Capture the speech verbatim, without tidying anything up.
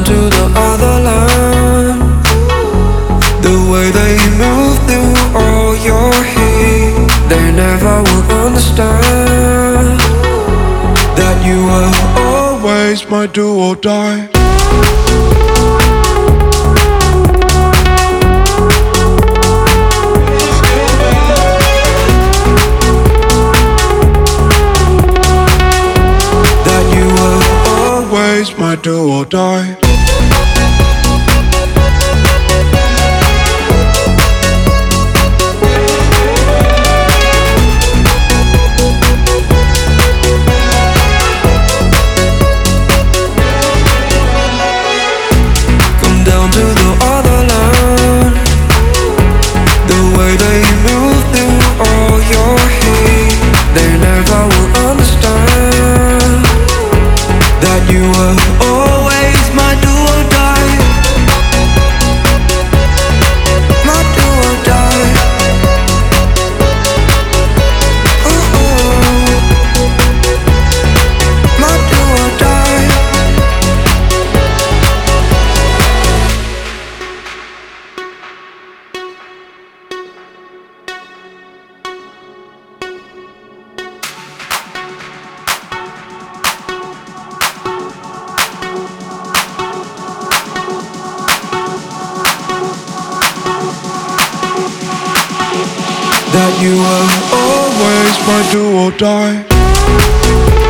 to the other line. The way that you move through all your heat, they never will understand that you were always my do or die. That you were always my do or die. Down to the other line. The way that you move through all your heat, they never will understand that you were always my do or die. My do or die. Uh-oh. My do or die. That you were always my do or die.